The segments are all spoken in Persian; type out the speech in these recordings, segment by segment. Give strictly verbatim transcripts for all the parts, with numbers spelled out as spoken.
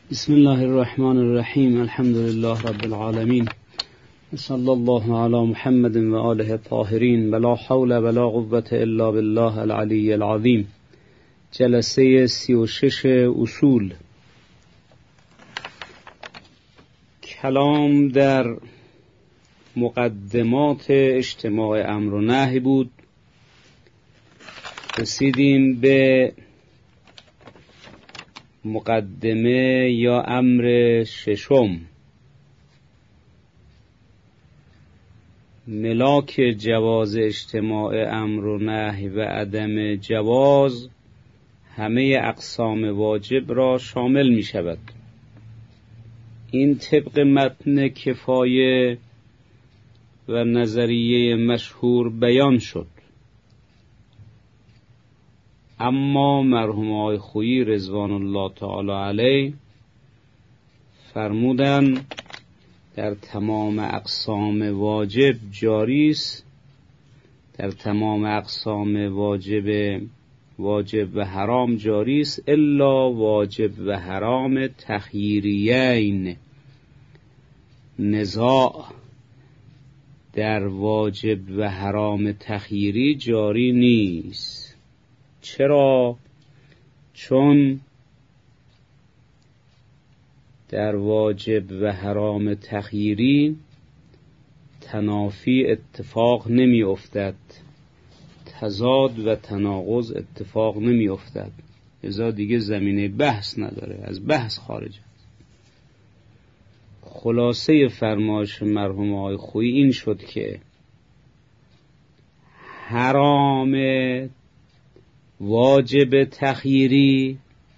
بسم الله الرحمن الرحیم. الحمد لله رب العالمین. صلی الله علی محمد و آله الطاهرین. ولا حول ولا قوة الا بالله العلی العظیم. جلسه سی و شش اصول. کلام در مقدمات اجتماع امر و نهی بود. رسیدیم به مقدمه یا امر ششم، ملاک جواز اجتماع امر و نهی و عدم جواز همه اقسام واجب را شامل می شود. این طبق متن کفایه و نظریه مشهور بیان شد. اما مرحوم آقای خویی رضوان الله تعالی علیه فرمودن در تمام اقسام واجب جاری است، در تمام اقسام واجب واجب و حرام جاری است الا واجب و حرام تخییریین. نزاع در واجب و حرام تخییری جاری نیست. چرا؟ چون در واجب و حرام تخییری تنافی اتفاق نمی افتد، تضاد و تناقض اتفاق نمی افتد، لذا دیگه زمینه بحث نداره، از بحث خارج است. خلاصه فرمایش مرحوم آقای خویی این شد که حرام واجب تخییری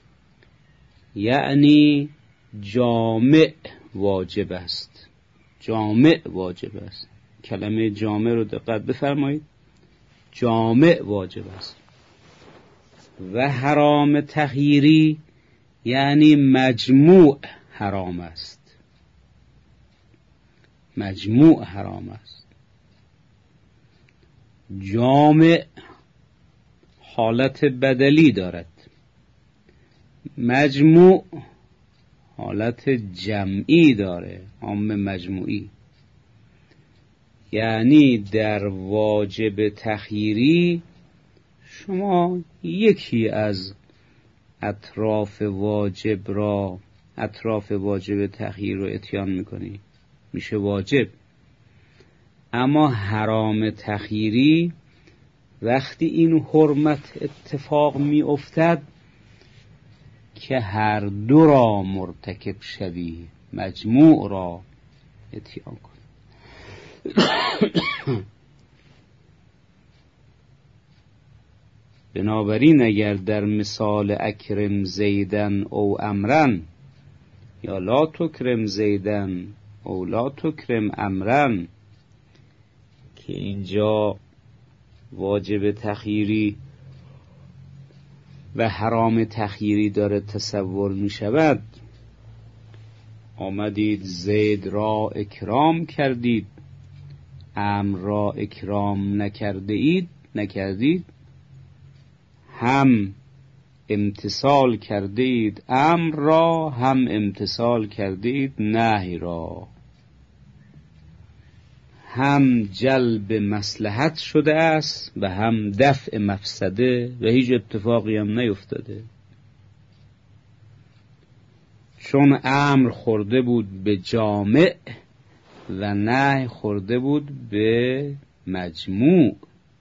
یعنی جامع واجب است. جامع واجب است. کلمه جامع رو دقت بفرمایید. جامع واجب است. و حرام تخییری یعنی مجموع حرام است. مجموع حرام است. جامع حالت بدلی دارد، مجموع حالت جمعی داره، عام مجموعی. یعنی در واجب تخییری شما یکی از اطراف واجب را اطراف واجب تخییر رو اتیان میکنی، میشه واجب. اما حرام تخییری وقتی این حرمت اتفاق می افتد که هر دو را مرتکب شوی، مجموع را اتیان کن. بنابراین اگر در مثال اکرم زیدن او امرن یا لا تکرم زیدن او لا تکرم امرن که اینجا واجب تخییری و حرام تخییری داره تصور می شود، آمدید زید را اکرام کردید، امر را اکرام نکرده اید نکردید، هم امتثال کرده اید امر را، هم امتثال کرده اید نهی را، هم جلب مصلحت شده است و هم دفع مفسده و هیچ اتفاقی هم نیفتاده. چون امر خورده بود به جامع و نهی خورده بود به مجموع،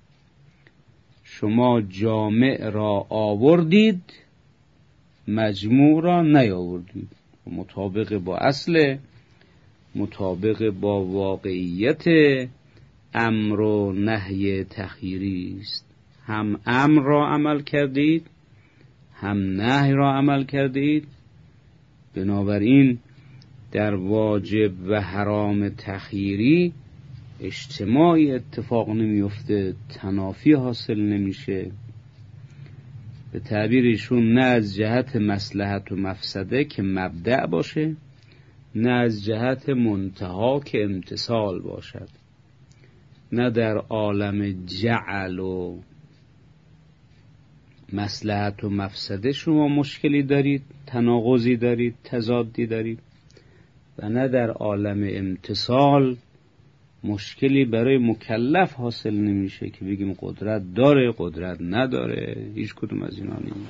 شما جامع را آوردید مجموع را نیاوردید. مطابق با اصل، مطابق با واقعیت امر و نهی تخییری است. هم امر را عمل کردید هم نهی را عمل کردید. بنابراین در واجب و حرام تخییری اجتماعی اتفاق نمیفته، تنافی حاصل نمیشه. به تعبیرشون نه از جهت مصلحت و مفسده که مبدأ باشه، نه از جهت منتها که امتثال باشد، نه در عالم جعل و مصلحت و مفسده شما مشکلی دارید، تناقضی دارید، تضادی دارید، و نه در عالم امتثال مشکلی برای مکلف حاصل نمیشه که بگیم قدرت داره قدرت نداره. هیچ کدوم از اینا نیست.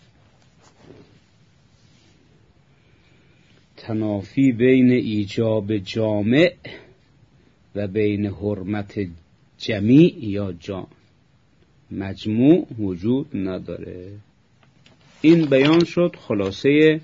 تنافی بین ایجاب جامع و بین حرمت جمیع یا جان مجموع وجود نداره. این بیان شد خلاصه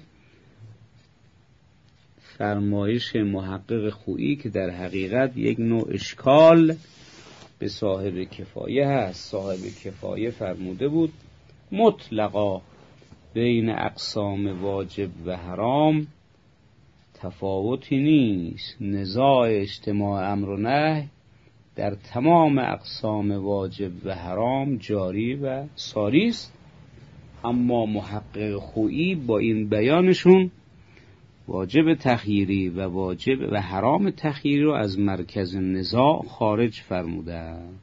فرمایش محقق خویی که در حقیقت یک نوع اشکال به صاحب کفایه هست. صاحب کفایه فرموده بود مطلقا بین اقسام واجب و حرام تفاوتی نیست، نزاع اجتماع امر و نهی در تمام اقسام واجب و حرام جاری و ساری است. اما محقق خویی با این بیانشون واجب تخییری و واجب و حرام تخییری رو از مرکز نزاع خارج فرمودند.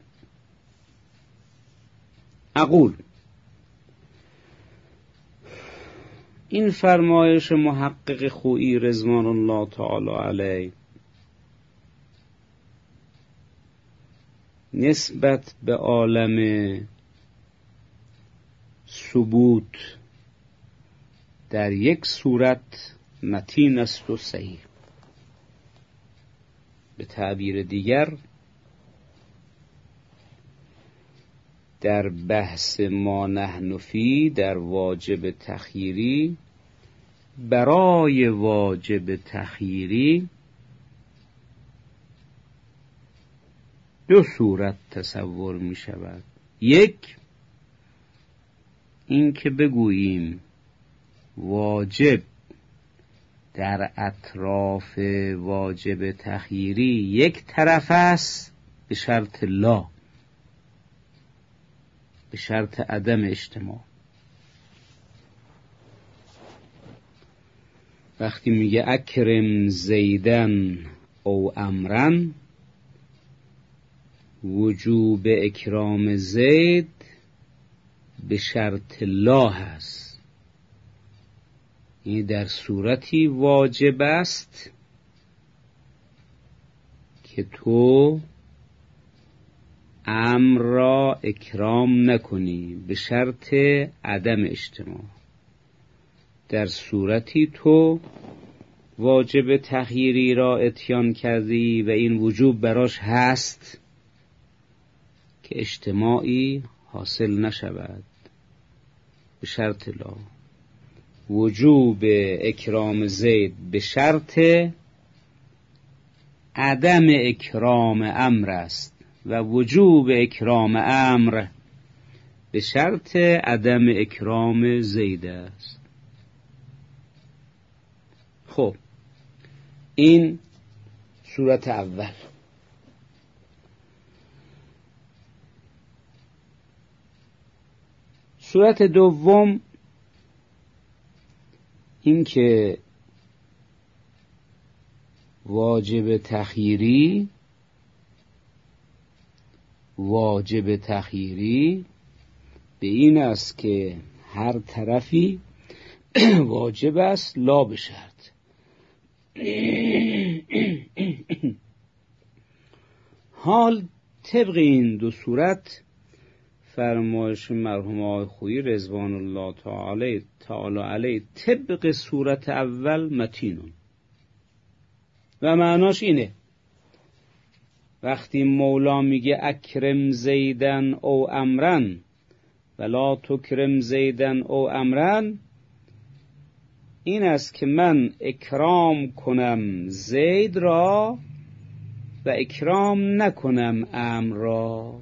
اقول این فرمایش محقق خویی رضوان الله تعالی علیه نسبت به عالم ثبوت در یک صورت متین است و صحیح. به تعبیر دیگر در بحث ما نحن فی در واجب تخییری برای واجب تخییری دو صورت تصور می شود. یک این که بگوییم واجب در اطراف واجب تخییری یک طرف است به شرط لا، به شرط عدم اجتماع. وقتی میگه اکرم زیدن او امرن، وجوب اکرام زید به شرط لا هست. این در صورتی واجب است که تو امر را اکرام نکنی به شرط عدم اجتماع. در صورتی تو واجب تخییری را اتیان کردی و این وجوب براش هست که اجتماعی حاصل نشود به شرط لا. وجوب اکرام زید به شرط عدم اکرام امر است و وجوب اکرام امر به شرط عدم اکرام زید است. خب این صورت اول. صورت دوم این که واجب تخییری واجب تخییری به این است که هر طرفی واجب است لا به شرط. حال طبق این دو صورت فرمایش مرحوم آقای خویی رضوان الله تعالی تعالی علیه طبق صورت اول متینون و معناش اینه وقتی مولا میگه اکرم زیدن او امرن ولا تکرم زیدن او امرن، این است که من اکرام کنم زید را و اکرام نکنم امر را.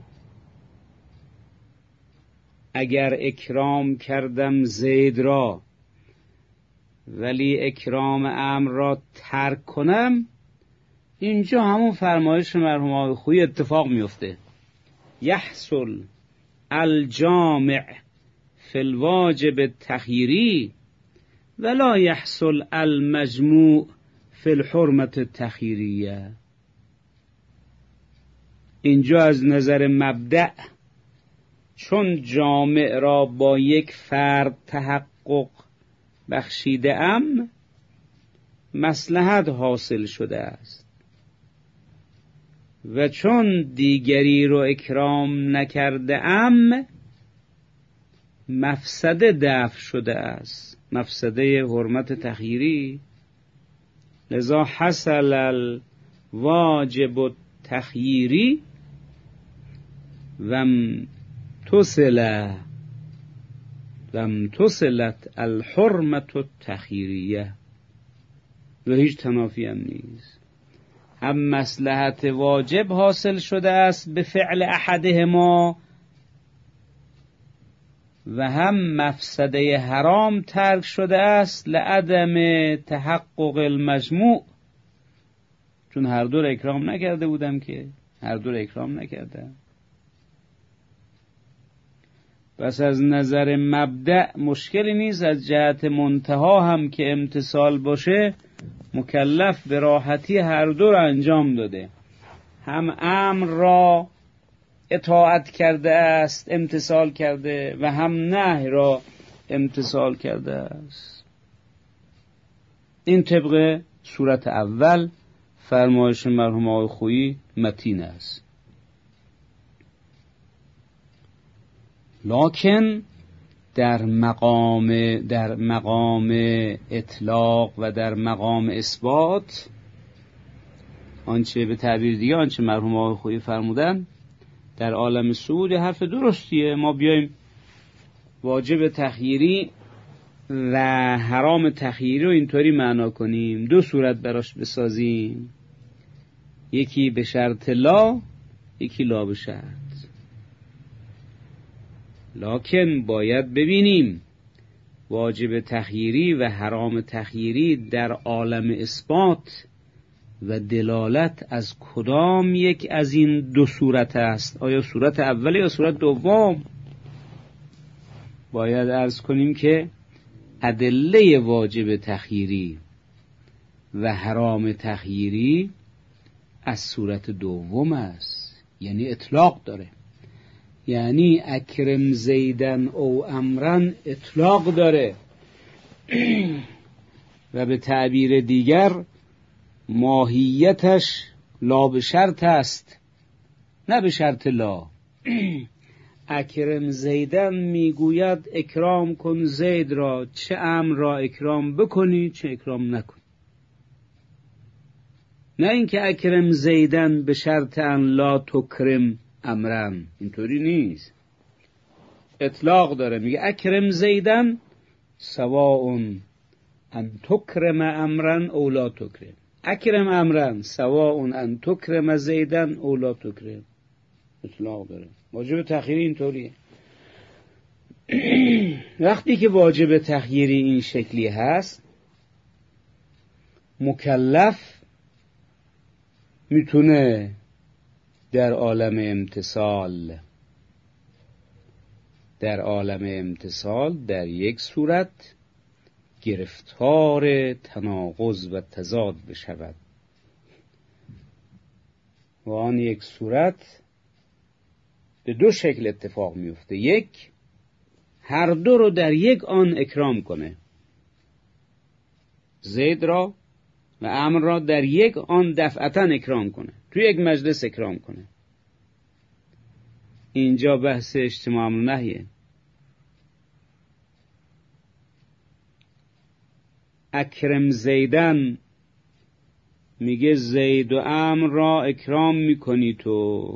اگر اکرام کردم زید را ولی اکرام امر را ترک کنم، اینجا همون فرمایش مرحوم آقای خویی اتفاق میفته. یحصل الجامع فی الواجب تخییری ولا یحصل المجموع فی الحرمت التخییریه. اینجا از نظر مبدأ چون جامع را با یک فرد تحقق بخشیده ام مصلحت حاصل شده است و چون دیگری رو اکرام نکرده ام مفسده دفع شده است، مفسده حرمت تخییری. لذا حصل الواجب التخییری و تصل و تصلت الحرمت التخییریه و هیچ تنافی هم نیست. هم مصلحت واجب حاصل شده است به فعل احدهما و هم مفسده حرام ترک شده است لعدم تحقق المجموع، چون هر دو را اکرام نکرده بودم که هر دو را اکرام نکردم. پس از نظر مبدأ مشکلی نیست، از جهت منتها هم که امتثال باشه مکلف به راحتی هر دو را انجام داده، هم امر را اطاعت کرده است، امتثال کرده، و هم نهی را امتثال کرده است. این طبق صورت اول فرمایش مرحوم آقای خویی متین است. لکن در مقام در مقام اطلاق و در مقام اثبات، آنچه به تعبیر دیگه آنچه مرحوم آقای خویی فرمودن در عالم صعود حرف درستیه. ما بیایم واجب تخییری و حرام تخییری رو اینطوری معنا کنیم، دو صورت براش بسازیم، یکی به شرط لا، یکی لا به شرط. لکن باید ببینیم واجب تخییری و حرام تخییری در عالم اثبات و دلالت از کدام یک از این دو صورت است، آیا صورت اولی یا صورت دوم؟ باید عرض کنیم که ادله واجب تخییری و حرام تخییری از صورت دوم است، یعنی اطلاق داره، یعنی اکرم زیدن او امرن اطلاق داره و به تعبیر دیگر ماهیتش لا به شرط است نه به شرط لا. اکرم زیدن میگوید اکرام کن زید را، چه امر را اکرام بکنی چه اکرام نکنی، نه اینکه اکرم زیدن به شرط ان لا تکرم امرن، اینطوری نیست. اطلاق داره، میگه اکرم زیدن سواء ان تکرم امرن او لا تکرم، اکرم امرن سواء ان تکرم زیدن او لا تکرم. اطلاق داره. واجب تخییری اینطوریه. وقتی که واجب تخییری این شکلی هست، مکلف میتونه در عالم امتثال در عالم امتثال در یک صورت گرفتار تناقض و تضاد بشود و آن یک صورت به دو شکل اتفاق میفته. یک، هر دو رو در یک آن اکرام کنه، زید را و امر را در یک آن دفعتا اکرام کنه، توی یک مجلس اکرام کنه. اینجا بحث اجتماع امر نهیه. اکرم زیدن میگه زید و امر را اکرام میکنی، تو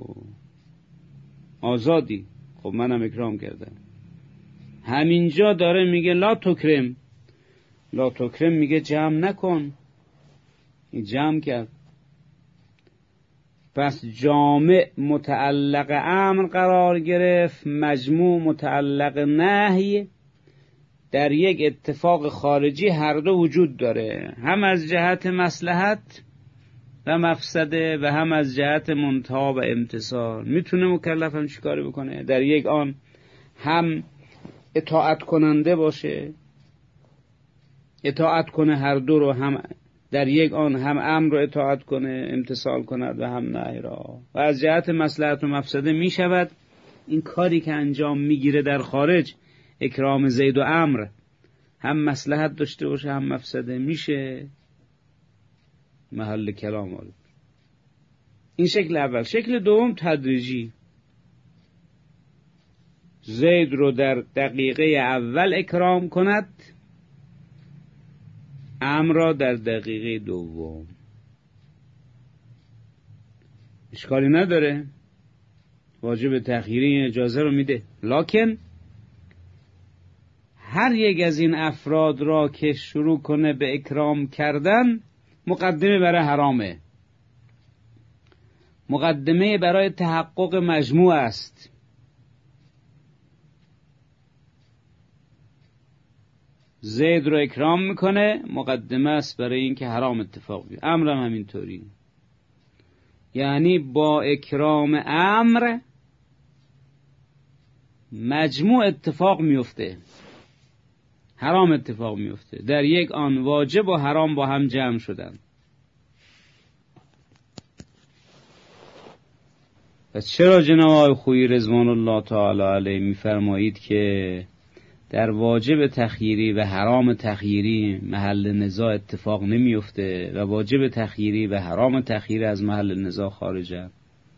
آزادی، خب منم اکرام کردم. همینجا داره میگه لا تکرم، لا تکرم میگه جمع نکن، این جمع کرد. پس جامع متعلق امر قرار گرفت، مجموع متعلق نهی. در یک اتفاق خارجی هر دو وجود داره، هم از جهت مصلحت و مفسده و هم از جهت منتها و امتثال. میتونه مکلف هم چیکاری بکنه؟ در یک آن هم اطاعت کننده باشه، اطاعت کنه هر دو رو، هم در یک آن هم امر رو اطاعت کنه امتثال کند و هم نهی را، و از جهت مصلحت و مفسده میشود این کاری که انجام میگیره در خارج، اکرام زید و عمرو، هم مصلحت داشته باشه هم مفسده، میشه محل کلام وارد. این شکل اول. شکل دوم تدریجی، زید رو در دقیقه اول اکرام کند، عمرو را در دقیقه دوم. اشکالی نداره، واجب تأخیری این اجازه رو میده. لکن هر یک از این افراد را که شروع کنه به اکرام کردن، مقدمه برای حرامه، مقدمه برای تحقق مجموع است. زید رو اکرام میکنه، مقدمه است برای اینکه حرام اتفاق بیفته. عمرو هم همینطوری، یعنی با اکرام عمرو مجموع اتفاق میفته، حرام اتفاق میفته. در یک آن واجب و حرام با هم جمع شدن. پس چرا جناب آقای خویی رضوان الله تعالی علیه میفرمایید که در واجب تخییری و حرام تخییری محل نزاع اتفاق نمیفته و واجب تخییری و حرام تخییری از محل نزاع خارجن؟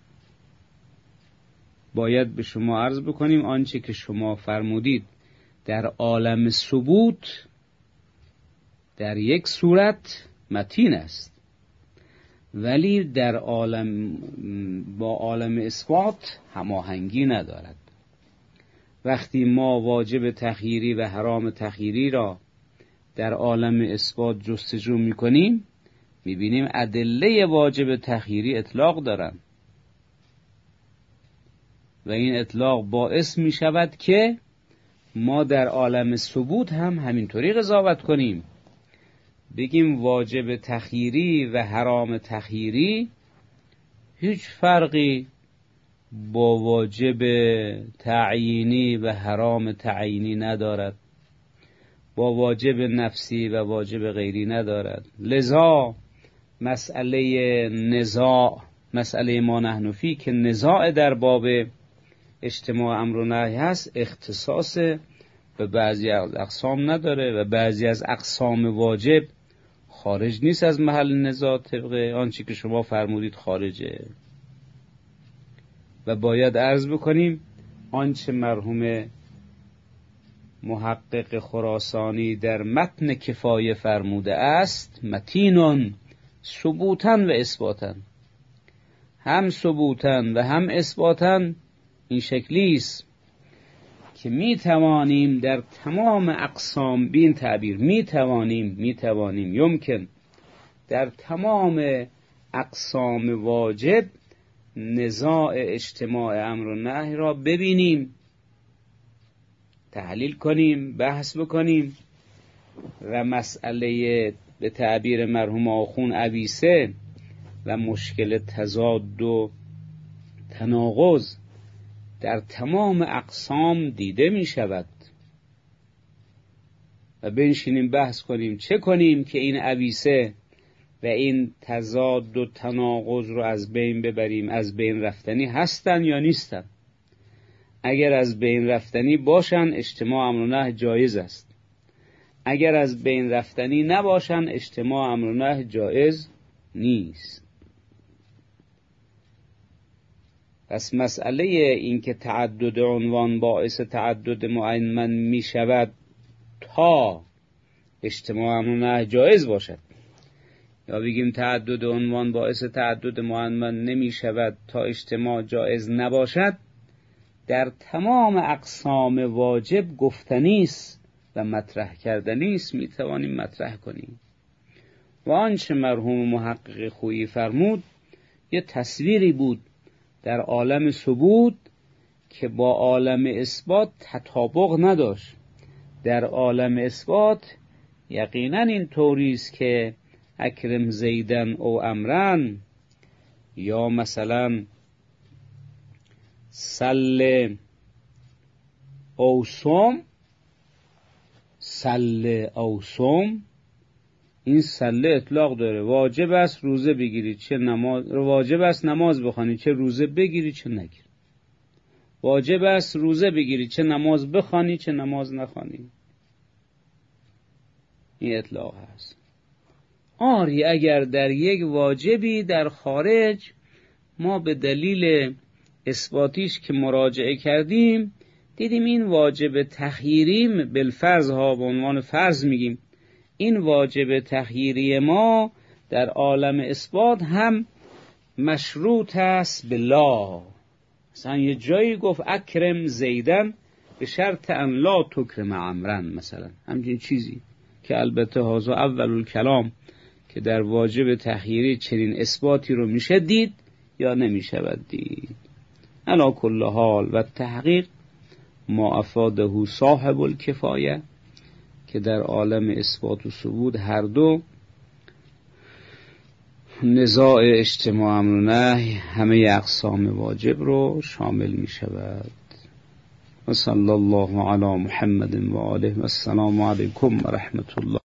باید به شما عرض بکنیم آنچه که شما فرمودید در عالم ثبوت در یک صورت متین است، ولی در عالم با عالم اثبات هماهنگی ندارد. وقتی ما واجب تخییری و حرام تخییری را در عالم اثبات جستجو می‌کنیم، می‌بینیم ادله واجب تخییری اطلاق دارند و این اطلاق باعث می‌شود که ما در عالم ثبوت هم همینطوری قضاوت کنیم، بگیم واجب تخییری و حرام تخییری هیچ فرقی با واجب تعیینی و حرام تعیینی ندارد، با واجب نفسی و واجب غیری ندارد. لذا مسئله نزاع، مسئله ما نحن فی که نزاع در باب اجتماع امر و نهی هست، اختصاص به بعضی از اقسام نداره و بعضی از اقسام واجب خارج نیست از محل نزاع، طبق آنچه که شما فرمودید خارجه. و باید عرض بکنیم آنچه مرحوم محقق خراسانی در متن کفایه فرموده است متینون ثبوتاً و اثباتاً، هم ثبوتاً و هم اثباتاً این شکلی است که می توانیم در تمام اقسام بین تعبیر می توانیم می توانیم یمکن در تمام اقسام واجب نزاع اجتماع امر و نهی را ببینیم، تحلیل کنیم، بحث بکنیم و مسئله به تعبیر مرحوم آخون عویسه و مشکل تضاد و تناقض در تمام اقسام دیده می شود و بنشینیم بحث کنیم چه کنیم که این عویسه و این تضاد و تناقض رو از بین ببریم. از بین رفتنی هستن یا نیستن؟ اگر از بین رفتنی باشن اجتماع امر و نهی جایز است، اگر از بین رفتنی نباشن اجتماع امر و نهی جایز نیست. پس مسئله این که تعدد عنوان باعث تعدد معین می شود تا اجتماع امر و نهی جایز باشد، یا بگیم تعدد عنوان باعث تعدد معین نمی شود تا اجتماع جایز نباشد، در تمام اقسام واجب گفتنی است و مطرح کردنی است، می توانیم مطرح کنیم. و آنچه مرحوم محقق خویی فرمود یه تصویری بود در عالم ثبوت که با عالم اثبات تطابق نداشت. در عالم اثبات یقینا این طوری است که اکرم زیدن او امرن، یا مثلا سل او صوم، سل او صوم، این سله اطلاق داره، واجب است روزه بگیری چه نماز، واجب است نماز بخوانی چه روزه بگیری چه نگیری. واجب است روزه بگیری، چه نماز بخوانی چه نماز نخوانی. این اطلاق هست. آری اگر در یک واجبی در خارج ما به دلیل اثباتیش که مراجعه کردیم دیدیم این واجب تخییریم، بالفرض ها به عنوان فرض میگیم، این واجب تخییری ما در عالم اثبات هم مشروط است به لا. مثلا یه جایی گفت اکرم زیدن به شرط ان لا تکرم عمرن، مثلا همچین چیزی که البته هازا اول الکلام که در واجب تخییری چنین اثباتی رو میشه دید یا نمیشه دید. علا کل حال و تحقیق ما افاده صاحب الکفایه که در عالم اثبات و ثبوت هر دو نزاع اجتماع امر و نهی همه اقسام واجب رو شامل می شود. و صلی الله علی محمد و آله و السلام علیکم و رحمت الله.